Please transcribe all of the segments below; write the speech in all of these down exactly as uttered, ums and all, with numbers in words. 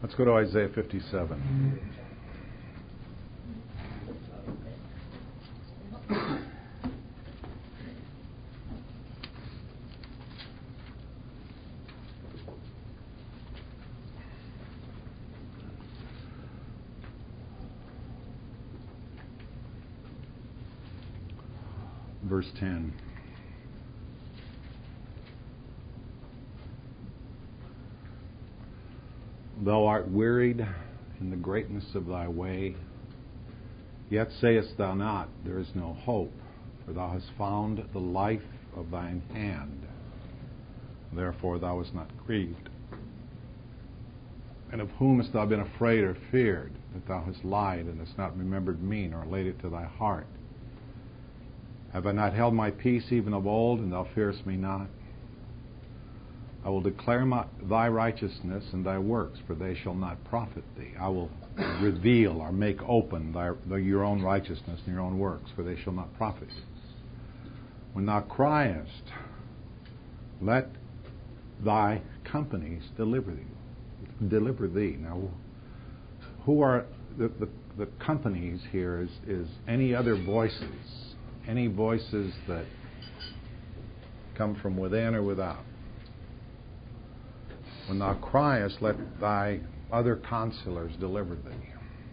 Let's go to Isaiah fifty-seven. Verse ten. Thou art wearied in the greatness of thy way, yet sayest thou not, there is no hope, for thou hast found the life of thine hand. Therefore thou wast not grieved. And of whom hast thou been afraid or feared, that thou hast lied and hast not remembered me, nor laid it to thy heart? Have I not held my peace even of old, and thou fearest me not? I will declare my, thy righteousness and thy works, for they shall not profit thee. I will reveal or make open thy, thy, your own righteousness and your own works, for they shall not profit thee. When thou criest, let thy companies deliver thee. Deliver thee. Now, who are the, the, the companies here is, is any other voices, any voices that come from within or without. When thou criest, let thy other counselors deliver thee.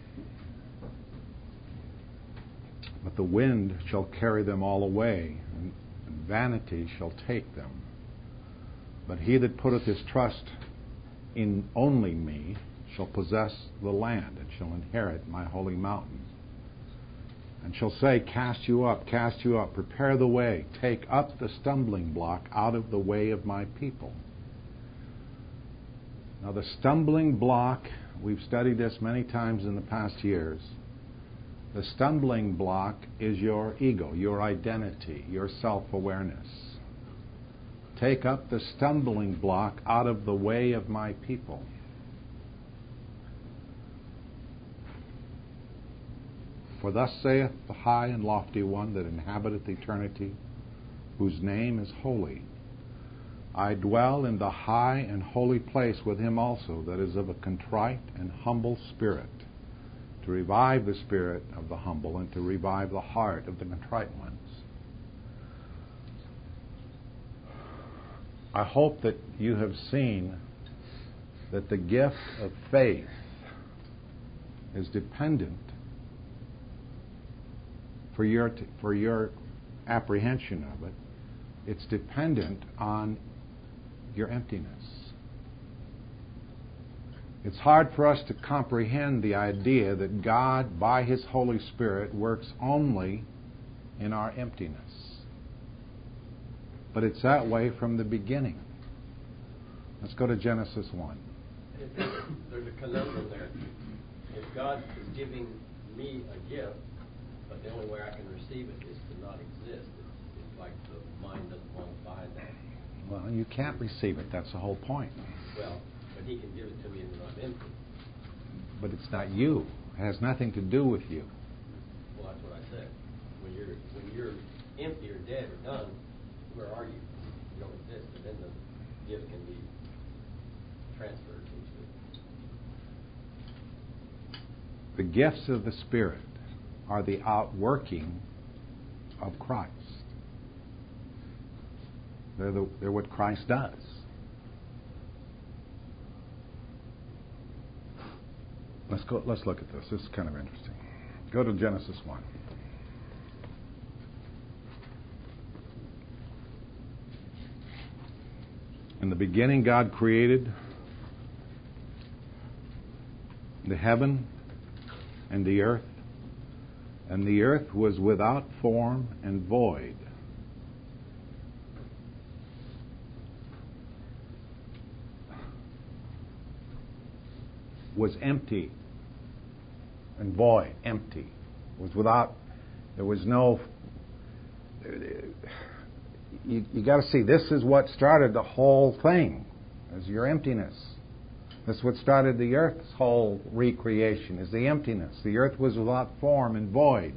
But the wind shall carry them all away, and vanity shall take them. But he that putteth his trust in only me shall possess the land, and shall inherit my holy mountain. And shall say, cast you up, cast you up, prepare the way, take up the stumbling block out of the way of my people. Now the stumbling block, we've studied this many times in the past years. The stumbling block is your ego, your identity, your self-awareness. Take up the stumbling block out of the way of my people. For thus saith the high and lofty one that inhabiteth eternity, whose name is holy. I dwell in the high and holy place with him also, that is of a contrite and humble spirit, to revive the spirit of the humble and to revive the heart of the contrite ones. I hope that you have seen that the gift of faith is dependent for your t- for your apprehension of it. It's dependent on your emptiness. It's hard for us to comprehend the idea that God, by His Holy Spirit, works only in our emptiness. But it's that way from the beginning. Let's go to Genesis one. There's a conundrum there. If God is giving me a gift, but the only way I can receive it is to not exist, it's, it's like the mind doesn't want to buy that. Well, you can't receive it. That's the whole point. Well, but He can give it to me when I'm empty. But it's not you. It has nothing to do with you. Well, that's what I said. When you're when you're empty or dead or done, where are you? You don't exist, and then the gift can be transferred into it. The gifts of the Spirit are the outworking of Christ. They're, the, they're what Christ does. Let's go. Let's look at this. This is kind of interesting. Go to Genesis one. In the beginning, God created the heaven and the earth, and the earth was without form and void. Was empty and void, empty. Was without, there was no, you, you got to see, this is what started the whole thing, is your emptiness. This is what started the earth's whole recreation, is the emptiness. The earth was without form and void.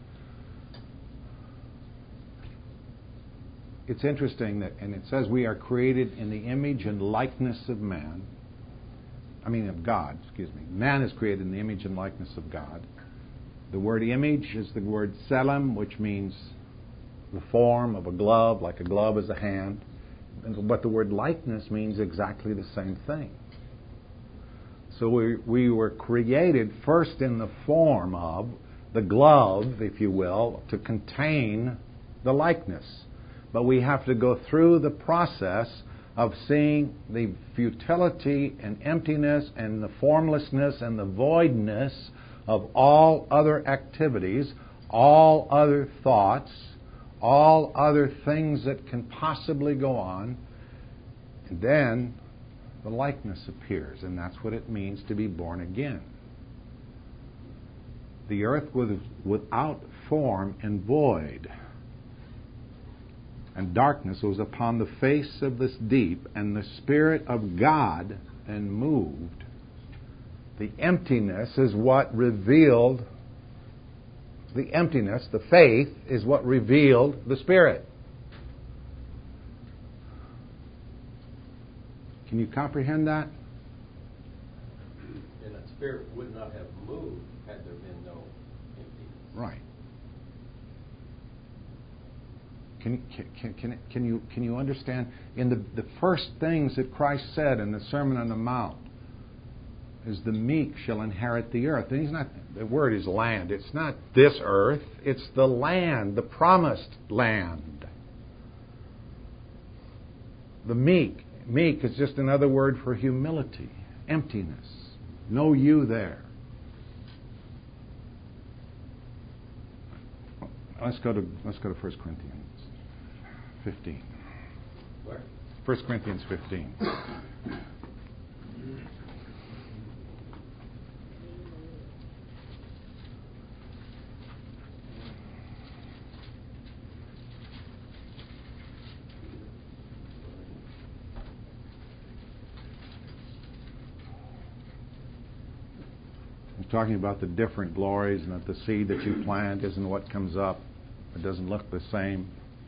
It's interesting that, and it says we are created in the image and likeness of man, I mean of God, excuse me. Man is created in the image and likeness of God. The word image is the word tselem, which means the form of a glove, like a glove is a hand. But the word likeness means exactly the same thing. So we, we were created first in the form of the glove, if you will, to contain the likeness. But we have to go through the process of seeing the futility and emptiness and the formlessness and the voidness of all other activities, all other thoughts, all other things that can possibly go on. And then the likeness appears, and that's what it means to be born again. The earth was without form and void, and darkness was upon the face of this deep, and the Spirit of God and moved. The emptiness is what revealed the emptiness. The faith is what revealed the Spirit. Can you comprehend that? And that Spirit would not have moved had there been no emptiness. Right. Can, can, can, can, you, can you understand? In the, the first things that Christ said in the Sermon on the Mount is the meek shall inherit the earth. And he's not, the word is land. It's not this earth. It's the land, the promised land. The meek. Meek is just another word for humility, emptiness. No you there. Let's go to let's go to First Corinthians fifteen. Where? First Corinthians fifteen. Talking about the different glories and that the seed that you plant isn't what comes up. It doesn't look the same.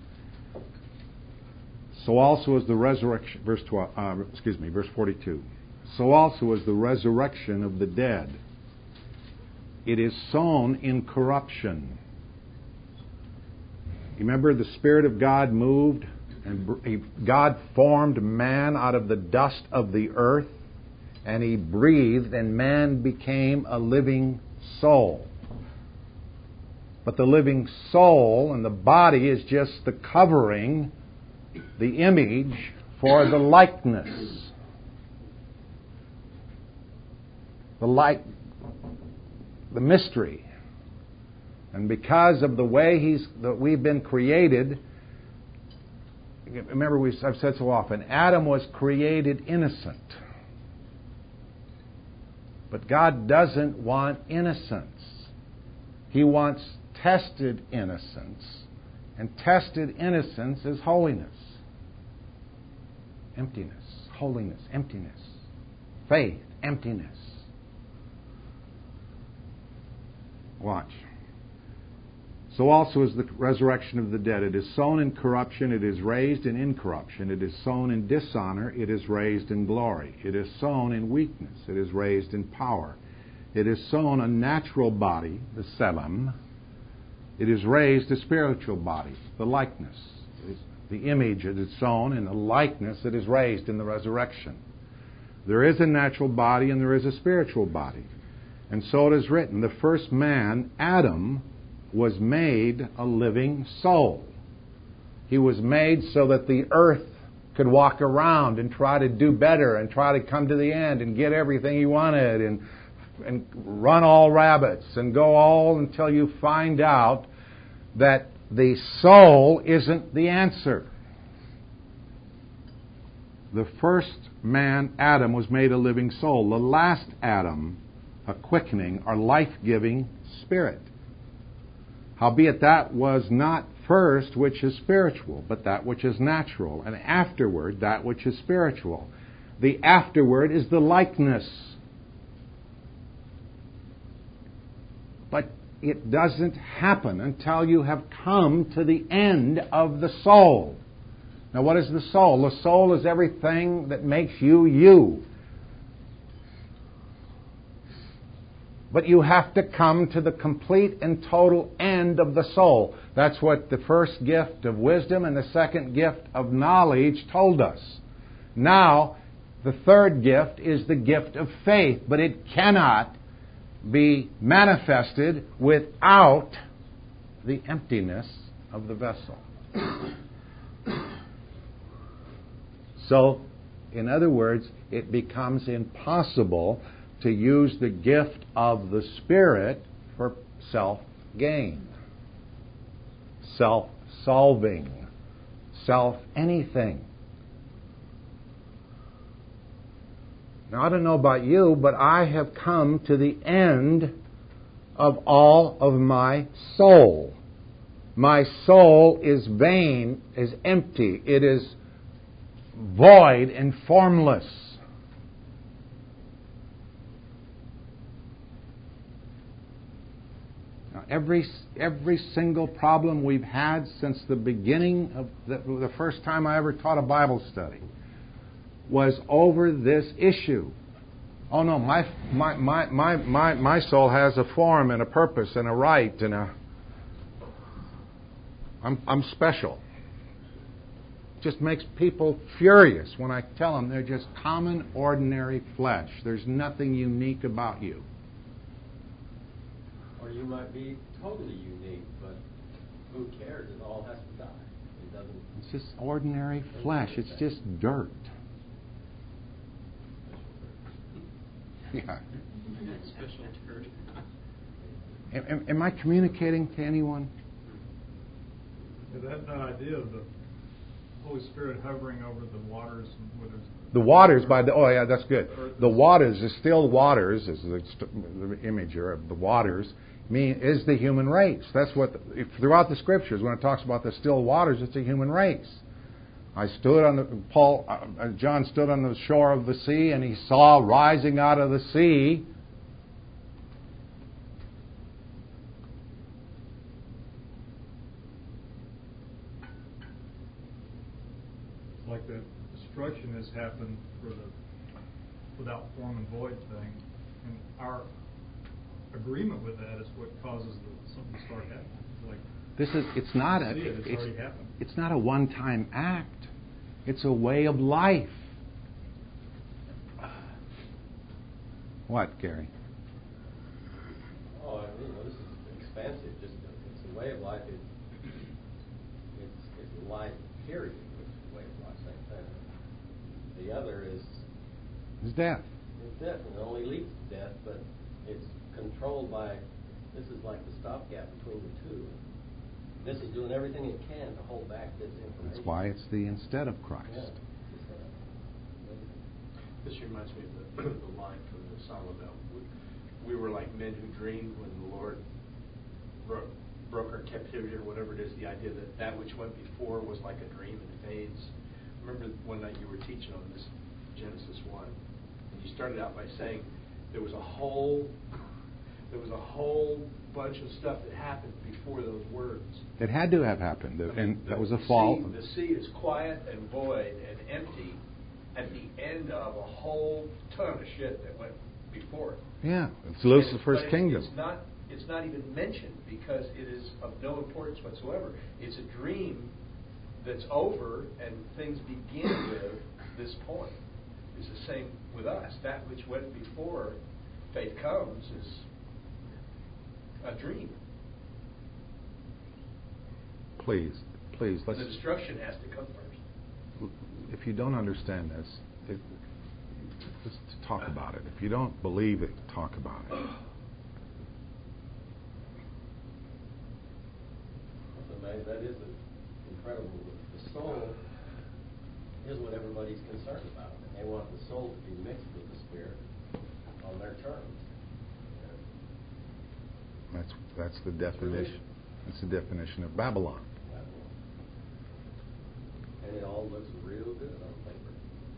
So also is the resurrection, verse twelve, uh, excuse me, verse forty-two. So also is the resurrection of the dead. It is sown in corruption. You remember the Spirit of God moved and God formed man out of the dust of the earth. And he breathed, and man became a living soul. But the living soul and the body is just the covering, the image for the likeness. The like, the mystery. And because of the way he's that we've been created, remember we, I've said so often, Adam was created innocent. But God doesn't want innocence. He wants tested innocence. And tested innocence is holiness. Emptiness. Holiness. Emptiness. Faith. Emptiness. Watch. So also is the resurrection of the dead. It is sown in corruption, it is raised in incorruption. It is sown in dishonor, it is raised in glory. It is sown in weakness, it is raised in power. It is sown a natural body, the tselem. It is raised a spiritual body, the likeness. It is the image that is sown and the likeness that is raised in the resurrection. There is a natural body and there is a spiritual body. And so it is written, the first man, Adam, was made a living soul. He was made so that the earth could walk around and try to do better and try to come to the end and get everything he wanted and and run all rabbits and go all until you find out that the soul isn't the answer. The first man, Adam, was made a living soul. The last Adam, a quickening or life-giving spirit. Howbeit that was not first which is spiritual, but that which is natural, and afterward that which is spiritual. The afterward is the likeness. But it doesn't happen until you have come to the end of the soul. Now what is the soul? The soul is everything that makes you you. But you have to come to the complete and total end of the soul. That's what the first gift of wisdom and the second gift of knowledge told us. Now, the third gift is the gift of faith, but it cannot be manifested without the emptiness of the vessel. So, in other words, it becomes impossible to use the gift of the Spirit for self-gain, self-solving, self-anything. Now, I don't know about you, but I have come to the end of all of my soul. My soul is vain, is empty. It is void and formless. Now, every every single problem we've had since the beginning of the, the first time I ever taught a Bible study was over this issue. Oh no, my my my my my, my soul has a form and a purpose and a right and a I'm I'm special. Just makes people furious when I tell them they're just common, ordinary flesh. There's nothing unique about you. Or you might be totally unique, but who cares? It all has to die. It doesn't. It's just ordinary flesh. It's just dirt. Yeah. Special dirt. Am, am I communicating to anyone? That, that idea of the Holy Spirit hovering over the waters, whether it's The waters by the oh yeah, that's good. The waters, the still waters, is the, the imager of the waters, mean is the human race. That's what if, throughout the Scriptures when it talks about the still waters, it's the human race. I stood on the Paul, uh, John stood on the shore of the sea, and he saw rising out of the sea. like the destruction has happened for the without form and void thing, and our agreement with that is what causes the, something to start happening. Like this is it's not a it, it's, it's, already happened. It's not a one-time act. It's a way of life. What, Gary? Oh, I mean, well, this is expansive. Just it's a way of life. It, it's it's life. Period. Which is a way of life. Same thing. The other is It's death. It's death, and it only leads to death, but it's controlled by. This is like the stopgap between the two. This is doing everything it can to hold back this information. That's why it's the instead of Christ. Yeah. This reminds me of the, the line from the Song about we, we were like men who dreamed when the Lord broke, broke our captivity or whatever it is, the idea that that which went before was like a dream and fades. Remember one night you were teaching on this Genesis one, and you started out by saying there was a whole there was a whole bunch of stuff that happened before those words. It had to have happened, and I mean, that was the a fall. Sea, the sea is quiet and void and empty at the end of a whole ton of shit that went before it. Yeah, it's And Lucifer's it's, kingdom. It's not. It's not even mentioned because it is of no importance whatsoever. It's a dream that's over, and things begin with this point. It's the same with us. That which went before faith comes is a dream. Please, please, let's. The destruction has to come first. If you don't understand this, it, just talk about it. If you don't believe it, talk about it. That is incredible. The soul is what everybody's concerned about. They want the soul to be mixed with the spirit on their terms. That's that's the definition. That's the definition of Babylon. And it all looks real good on paper.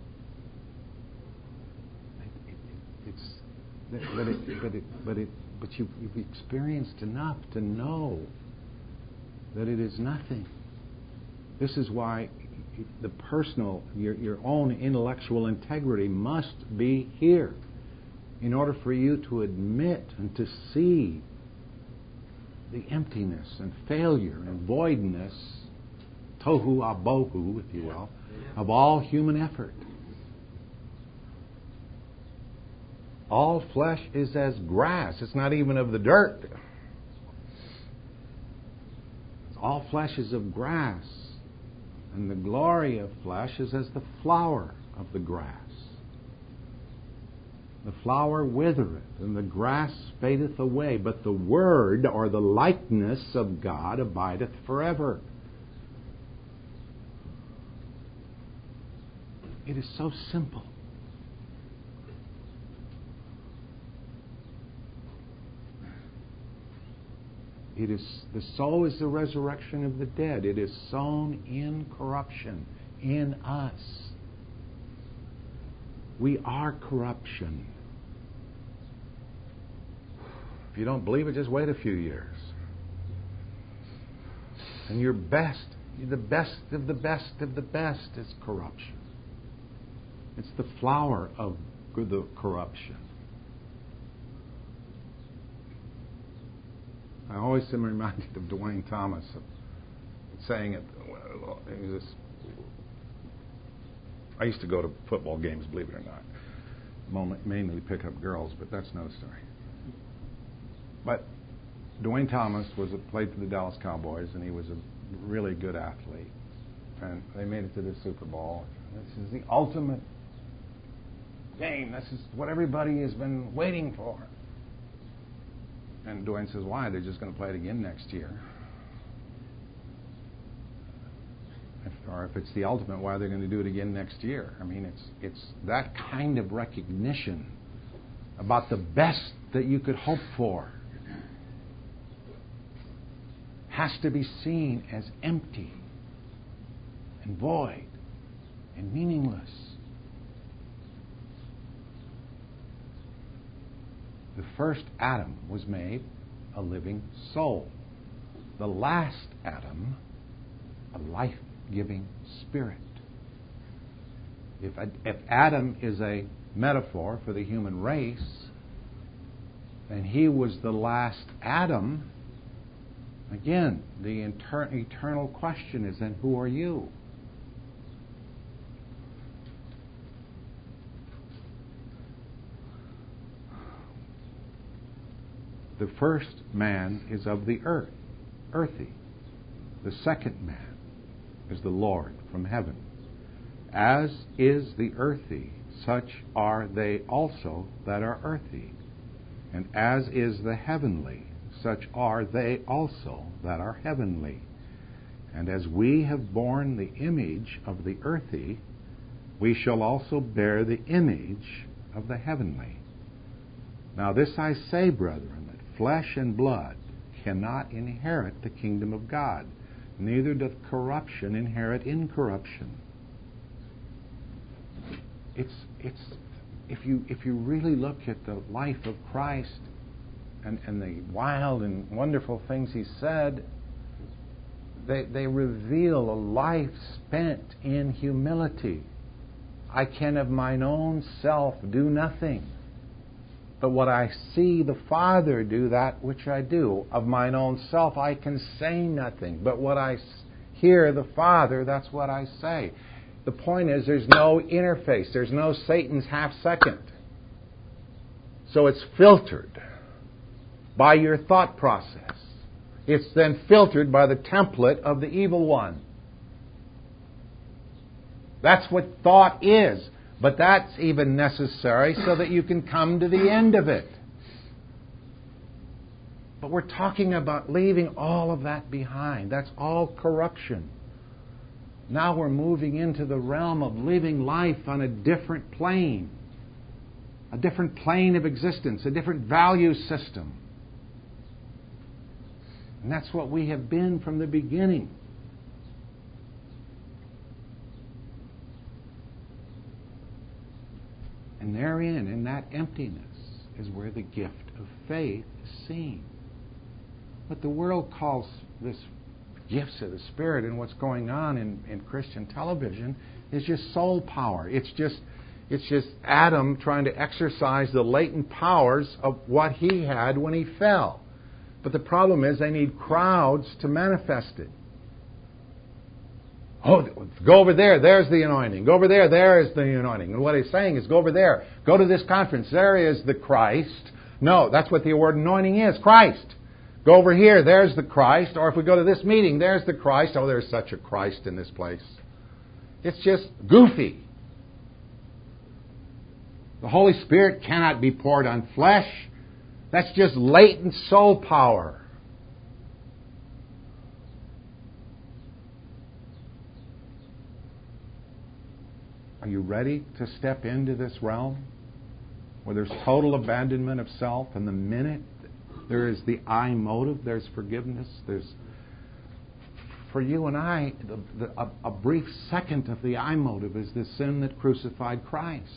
It, it, it's but it but it but it but you you've experienced enough to know that it is nothing. This is why the personal, your your own intellectual integrity must be here. in order for you to admit and to see the emptiness and failure and voidness, tohu abohu, if you will, of all human effort. All flesh is as grass. It's not even of the dirt. All flesh is of grass, and the glory of flesh is as the flower of the grass. The flower withereth, and the grass fadeth away, but the word, or the likeness of God, abideth forever. It is so simple. It is, the soul is the resurrection of the dead. It is sown in corruption, in us. We are corruption. If you don't believe it, just wait a few years. And your best, the best of the best of the best is corruption. It's the flower of the corruption. I always am reminded of Dwayne Thomas of saying it. He was this, I used to go to football games, believe it or not. Mainly pick up girls, but that's another story. But Dwayne Thomas was a, played for the Dallas Cowboys, and he was a really good athlete. And they made it to the Super Bowl. This is the ultimate game. This is what everybody has been waiting for. And Dwayne says, why? They're just going to play it again next year. If, or if it's the ultimate, why are they going to do it again next year? I mean, it's it's that kind of recognition about the best that you could hope for has to be seen as empty and void and meaningless. The first Adam was made a living soul. The last Adam, a life-giving spirit. If, if Adam is a metaphor for the human race, then he was the last Adam. Again, the inter- eternal question is then, who are you? The first man is of the earth, earthy. The second man is the Lord from heaven. As is the earthy, such are they also that are earthy. And as is the heavenly, such are they also that are heavenly. And as we have borne the image of the earthy, we shall also bear the image of the heavenly. Now this I say, brethren, that flesh and blood cannot inherit the kingdom of God, neither doth corruption inherit incorruption. It's it's if you if you really look at the life of Christ and, and the wild and wonderful things he said, they they reveal a life spent in humility. I can of mine own self do nothing. But what I see the Father do, that which I do. Of mine own self I can say nothing. But what I hear the Father, that's what I say. The point is, there's no interface. There's no Satan's half second. So it's filtered by your thought process. It's then filtered by the template of the evil one. That's what thought is. But that's even necessary so that you can come to the end of it. But we're talking about leaving all of that behind. That's all corruption. Now we're moving into the realm of living life on a different plane. A different plane of existence, a different value system. And that's what we have been from the beginning. And therein, in that emptiness, is where the gift of faith is seen. What the world calls this gifts of the Spirit and what's going on in, in Christian television is just soul power. It's just It's just Adam trying to exercise the latent powers of what he had when he fell. But the problem is they need crowds to manifest it. Oh, go over there, there's the anointing. Go over there, there is the anointing. And what he's saying is, go over there. Go to this conference, there is the Christ. No, that's what the word anointing is, Christ. Go over here, there's the Christ. Or if we go to this meeting, there's the Christ. Oh, there's such a Christ in this place. It's just goofy. The Holy Spirit cannot be poured on flesh. That's just latent soul power. Are you ready to step into this realm where there's total abandonment of self, and the minute there is the I motive, there's forgiveness, there's, for you and I, the, the, a, a brief second of the I motive is the sin that crucified Christ.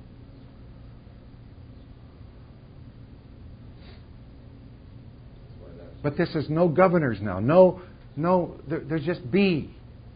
But this is no governors now. No, no, there, there's just be.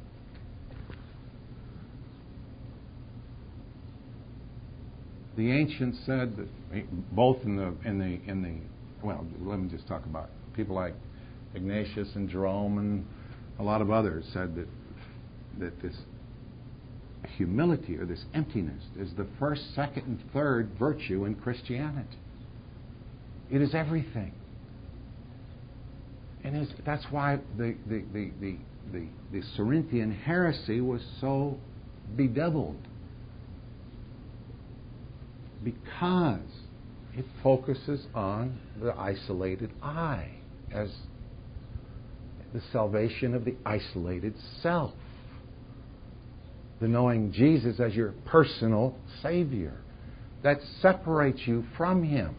The ancients said that both in the in the in the well, let me just talk about people like Ignatius and Jerome and a lot of others said that that this humility or this emptiness is the first, second, and third virtue in Christianity. It is everything. And it's, that's why the the, the, the, the the Cerinthian heresy was so bedeviled. Because it focuses on the isolated I as the salvation of the isolated self. The knowing Jesus as your personal Savior. That separates you from Him.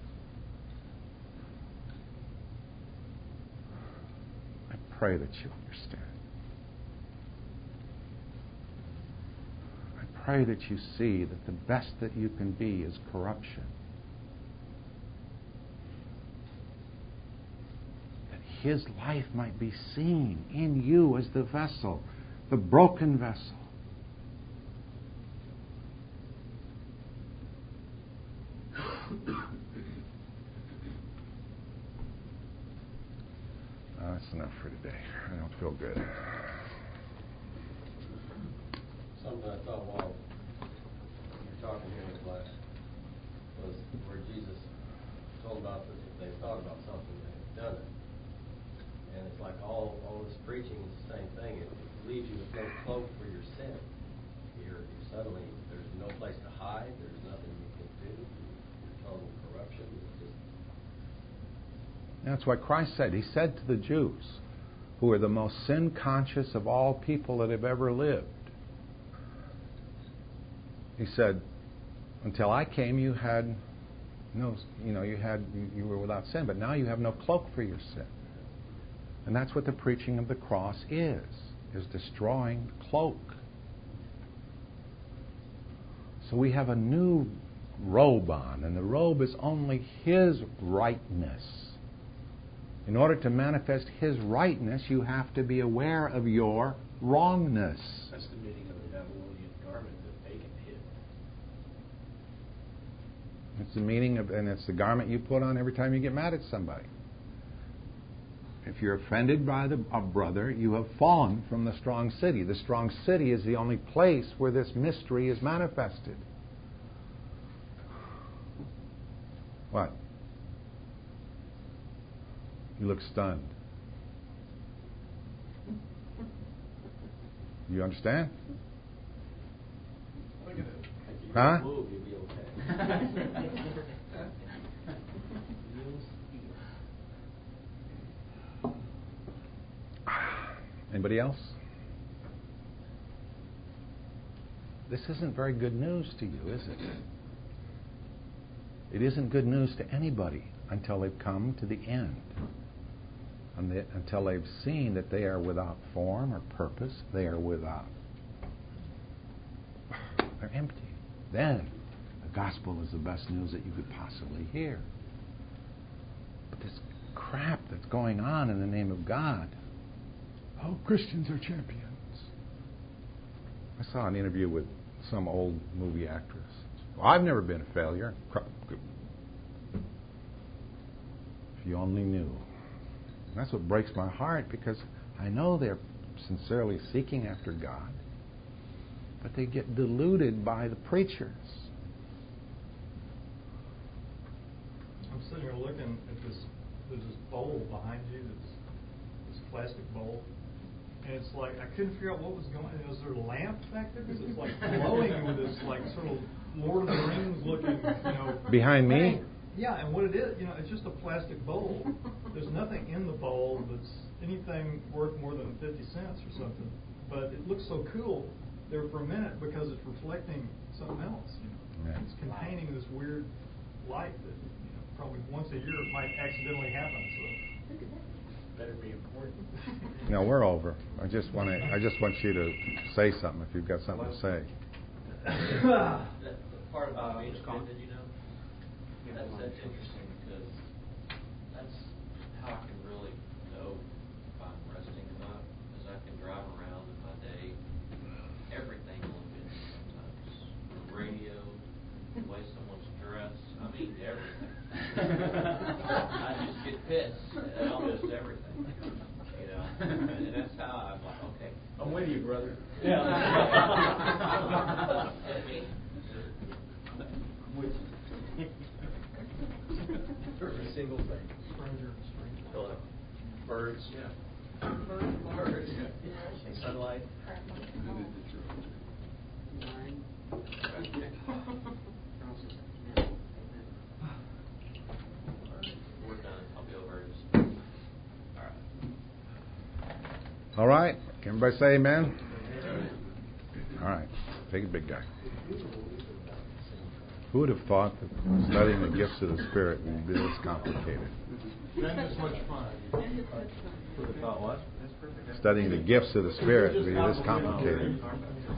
I pray that you understand. I pray that you see that the best that you can be is corruption. That His life might be seen in you as the vessel, the broken vessel. Uh, that's enough for today. I don't feel good. Something I thought while you were talking here in the class was where Jesus told about that if they thought about something, they had done it. And it's like all, all this preaching is the same thing. It, it leaves you with no cloak for your sin. You're, you're suddenly, there's no place to hide. There's nothing you can do. You're total corruption. It's just... That's what Christ said. He said to the Jews, who are the most sin-conscious of all people that have ever lived, He said, until I came, you had no, you know, you had you, you were without sin, but now you have no cloak for your sin. And that's what the preaching of the cross is, is destroying the cloak. So we have a new robe on, and the robe is only His rightness. In order to manifest His rightness, you have to be aware of your wrongness. That's the meaning of the Babylonian garment that pagan hid. It's the meaning of, and it's the garment you put on every time you get mad at somebody. If you're offended by the, a brother, you have fallen from the strong city. The strong city is the only place where this mystery is manifested. What? You look stunned. You understand? Look at it. If you Huh? don't move, you'll be okay. Anybody else? This isn't very good news to you, is it? It isn't good news to anybody until they've come to the end. And they, until they've seen that they are without form or purpose, they are without. They're empty. Then the gospel is the best news that you could possibly hear. But this crap that's going on in the name of God. Oh, Christians are champions. I saw an interview with some old movie actress. Well, I've never been a failure. If you only knew. And that's what breaks my heart, because I know they're sincerely seeking after God, but they get deluded by the preachers. I'm sitting here looking at this, there's this bowl behind you, this, this plastic bowl, and it's like, I couldn't figure out what was going on. Was there a lamp back there? Because it's like glowing with this like sort of Lord of the Rings looking, you know. Behind me? thing. Yeah, and what it is, you know, it's just a plastic bowl. There's nothing in the bowl that's anything worth more than fifty cents or something. But it looks so cool there for a minute because it's reflecting something else. You know? Yeah. It's containing this weird light that, you know, probably once a year it might accidentally happen. So Better be important. No, we're over. I just want to. I just want you to say something if you've got something to say. The part about Uh, being Mister Collins? offended, you know, that's, that's interesting because that's how I can really know if I'm resting or not. Because I can drive around in my day, everything will offend me sometimes. The radio, the way someone's dressed, I mean everything. I just get pissed at almost everything, you know, and that's how I'm like, okay. I'm with you, brother. Yeah. I mean, every single thing. stranger, stranger. Birds. Yeah. Birds. Yeah. Sunlight. We're done. I'll be over in just a minute. All right. All right. Can everybody say amen? All right. Take it, big guy. Who would have thought that studying the gifts of the Spirit would be this complicated? Then it's much fun. Thought what? Studying the gifts of the Spirit would be this complicated.